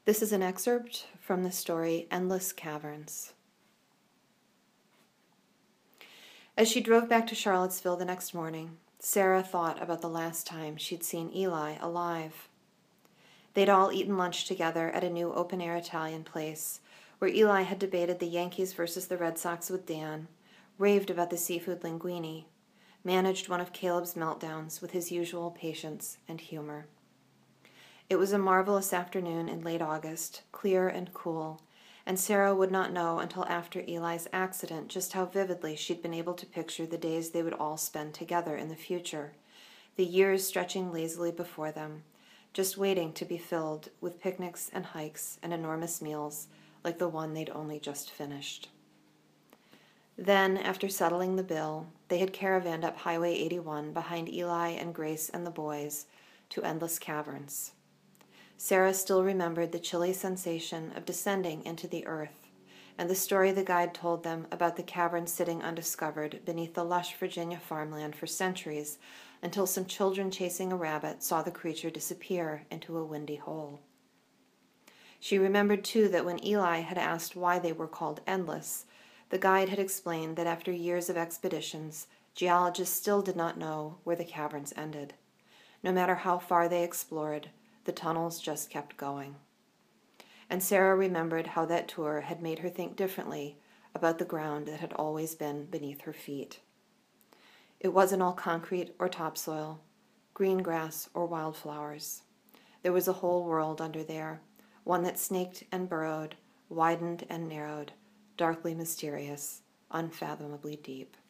This is an excerpt from the story Endless Caverns. As she drove back to Charlottesville the next morning, Sarah thought about the last time she'd seen Eli alive. They'd all eaten lunch together at a new open-air Italian place, where Eli had debated the Yankees versus the Red Sox with Dan, raved about the seafood linguine, managed one of Caleb's meltdowns with his usual patience and humor. It was a marvelous afternoon in late August, clear and cool, and Sarah would not know until after Eli's accident just how vividly she'd been able to picture the days they would all spend together in the future, the years stretching lazily before them, just waiting to be filled with picnics and hikes and enormous meals like the one they'd only just finished. Then, after settling the bill, they had caravanned up Highway 81 behind Eli and Grace and the boys to Endless Caverns. Sarah still remembered the chilly sensation of descending into the earth, and the story the guide told them about the cavern sitting undiscovered beneath the lush Virginia farmland for centuries until some children chasing a rabbit saw the creature disappear into a windy hole. She remembered, too, that when Eli had asked why they were called endless, the guide had explained that after years of expeditions, geologists still did not know where the caverns ended. No matter how far they explored, the tunnels just kept going. And Sarah remembered how that tour had made her think differently about the ground that had always been beneath her feet. It wasn't all concrete or topsoil, green grass or wildflowers. There was a whole world under there, one that snaked and burrowed, widened and narrowed, darkly mysterious, unfathomably deep.